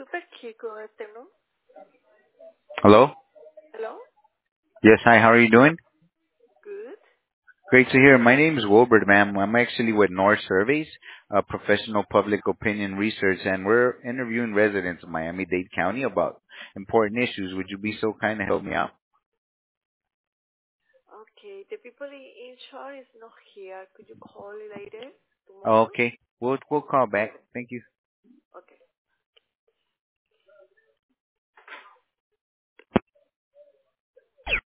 Super cute, good afternoon. Hello? Hello? Yes, hi, how are you doing? Good. Great to hear. My name is Wilbert, ma'am. I'm actually with North Surveys, professional public opinion research, and we're interviewing residents of Miami-Dade County about important issues. Would you be so kind to help me out? Okay, the people in charge is not here. Could you call later Oh, tomorrow? okay. We'll call back. Thank you.